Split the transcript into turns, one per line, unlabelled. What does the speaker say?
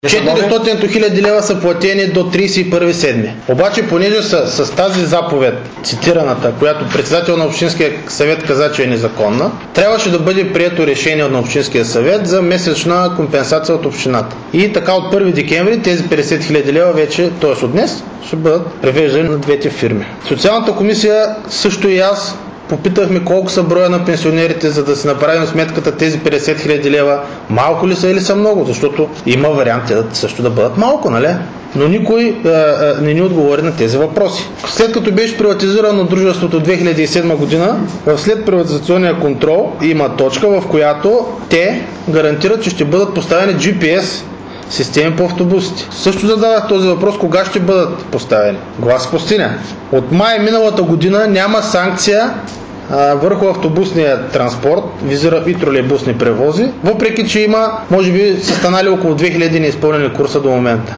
400 хиляди лева са платени до 31.7. Обаче, понеже с тази заповед, цитираната, която председател на Общинския съвет каза, че е незаконна, трябваше да бъде прието решение на Общинския съвет за месечна компенсация от общината. И така от 1 декември тези 50 хиляди лева вече, т.е. от днес, ще бъдат превеждани на двете фирми. Социалната комисия също и аз попитахме колко са броя на пенсионерите, за да си направим сметката тези 50 хиляди лева малко ли са или са много, защото има варианти също да бъдат малко, нали? Но никой не ни отговори на тези въпроси. След като беше приватизирано дружеството 2007 година, в следприватизационния контрол има точка, в която те гарантират, че ще бъдат поставени GPS системи по автобусите. Също зададах този въпрос, кога ще бъдат поставени. Глас пустиня. От май миналата година няма санкция върху автобусния транспорт, визира и тролейбусни превози, въпреки че има, може би са станали около 2000 неизпълнени курса до момента.